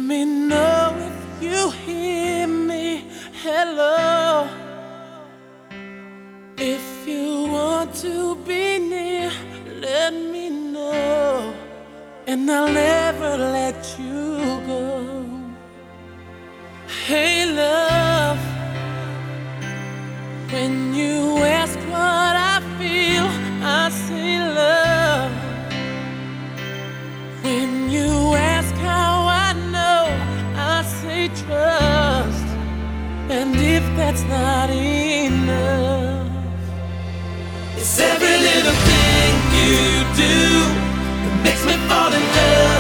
me know if you hear me. Hello. If you want to be near, let me know, and I'll never let you go. Hey, love, when you ask what I feel, I say love. When you ask how I know, I say trust. And if that's not enough,